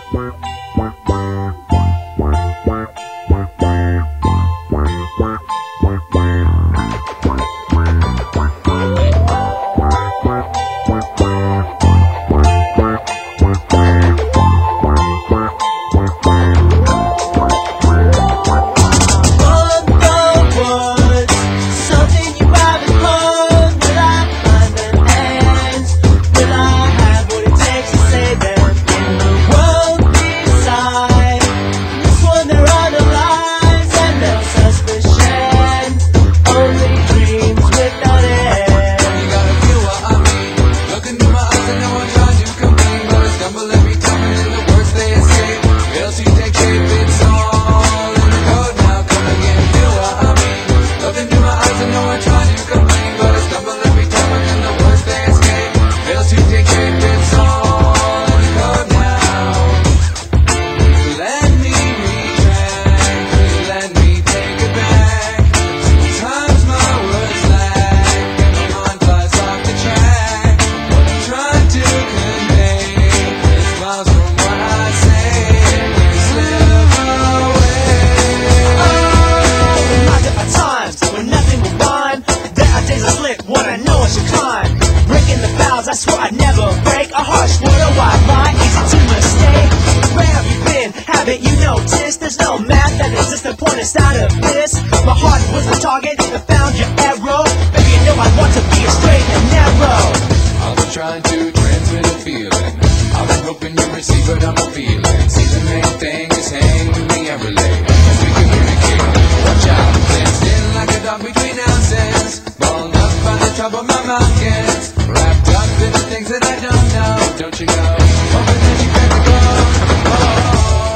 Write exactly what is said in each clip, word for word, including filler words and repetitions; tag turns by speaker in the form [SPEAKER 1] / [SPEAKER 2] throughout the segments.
[SPEAKER 1] I swore I'd never break a harsh word or why lie, easy to mistake. Where have you been? Haven't you noticed? There's no math that exists to point us out of this. My heart was the target that found your arrow. Baby, you know I want to be straight and narrow.
[SPEAKER 2] I've been trying to transmit a feeling. I've been hoping you receive what I'm feeling. See, the main thing is hang with me and relate as we communicate. Watch out, fenced in like a dog between houses, blown up by the top of my mountains, wrapped up in the things that I don't know. Don't you know? Hoping that you crack the code. Oh.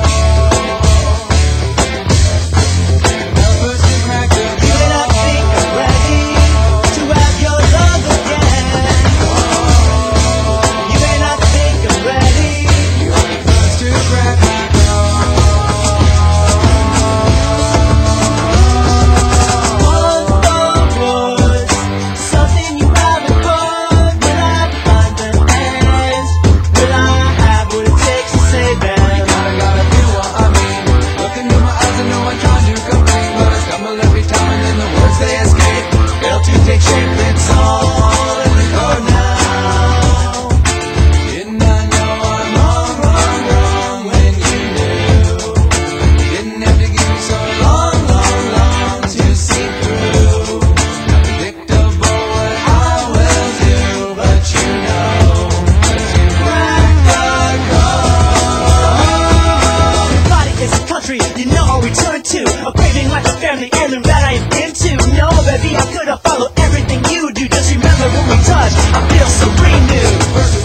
[SPEAKER 2] Help us to crack the code.
[SPEAKER 1] You and I think I'm ready to have your love again. You and I think I'm ready.
[SPEAKER 2] You're the first to crack the code.
[SPEAKER 1] One more word, something you haven't heard. Will I find the hands? Will I have what it takes to save them?
[SPEAKER 2] You gotta, gotta feel what I mean. Look into my eyes, I know I'm trying to complain, but I stumble every time and then the words they escape fail to take shape. It's all in the code now. Didn't I know I'm wrong, wrong, wrong when you knew? Didn't have to give me so long, long, long to see through. Not predictable what I will do, but you know, but you crack the code.
[SPEAKER 1] Body is a country, you know I'll return to. A craving like a family heirloom that I am into. No, baby, I could have followed everything you do. Just remember when we touch, I feel so renewed.
[SPEAKER 2] First